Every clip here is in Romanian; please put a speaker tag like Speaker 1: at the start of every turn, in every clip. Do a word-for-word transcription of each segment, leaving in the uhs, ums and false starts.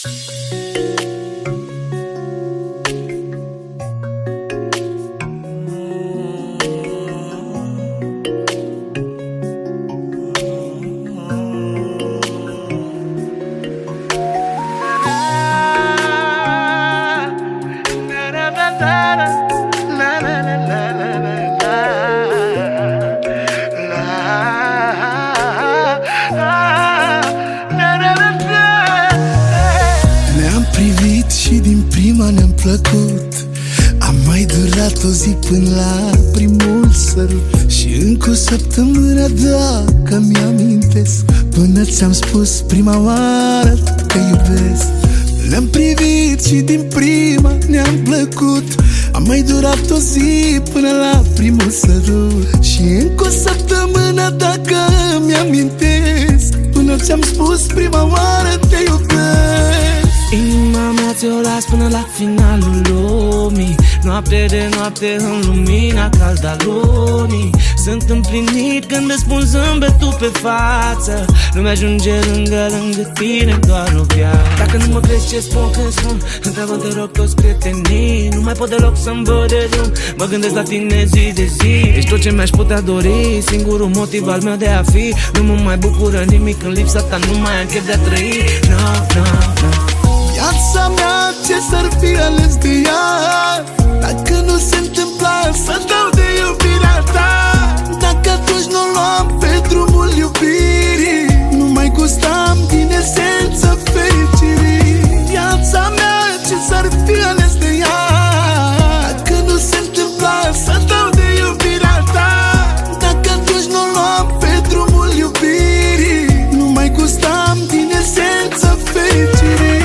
Speaker 1: Ne-am privit și din prima ne-am plăcut. Am mai durat o zi până la primul sărut. Și încă o săptămână dacă mi-amintesc, până ți-am spus prima oară că te iubesc. Ne-am privit și din prima ne-am plăcut. Am mai durat o zi până la primul sărut. Și încă o săptămână dacă mi-amintesc, până ți-am spus prima oară te iubesc.
Speaker 2: Inima mea ți-o las până la finalul lumii. Noapte de noapte în lumina caldă a lunii. Sunt împlinit când îți pun zâmbetul pe față. Nu mi-ajunge lângă, lângă tine doar o viață. Dacă nu mă crezi ce spun când spun, întreabă te rog toți prietenii. Nu mai pot deloc să-mi văd de drum, mă gândesc la tine zi de zi. Ești tot ce mi-aș putea dori, singurul motiv al meu de a fi. Nu mă mai bucură nimic în lipsa ta, nu mai am chef de a trăi. No, no, no.
Speaker 1: Viața mea ce s-ar fi ales de ea, dacă nu se întâmpla să dau de iubirea ta. Dacă atunci nu luam pe drumul iubirii, nu mai gustam din esență fericirii. Viața mea ce s-ar fi ales de ea, dacă nu se întâmpla să dau de iubirea ta. Dacă atunci nu luam pe drumul iubirii, nu mai gustam din esență fericirii.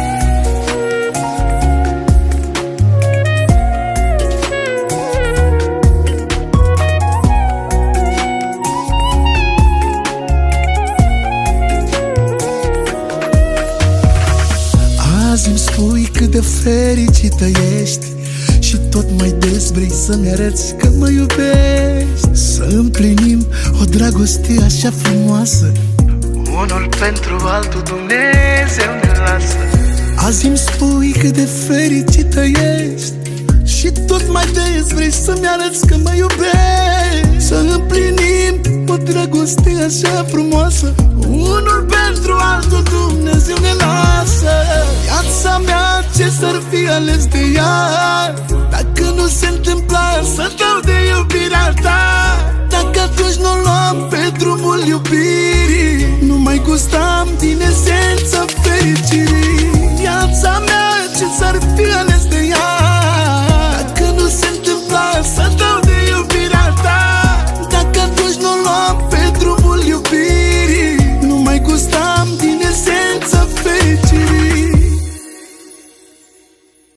Speaker 1: Azi îmi spui cât de fericită ești și tot mai des vrei să-mi arăți că mă iubești. Să împlinim o dragoste așa frumoasă, unul pentru altul Dumnezeu ne lasă. Azi îmi spui cât de fericită ești și tot mai des vrei să-mi arăți că mă iubești. Să împlinim o dragoste așa frumoasă, unul pentru altul Dumnezeu ne lasă. Viața mea ce s-ar fi ales de ea, dacă nu se întâmpla să dau de iubirea ta. Dacă atunci nu luam pe drumul iubirii,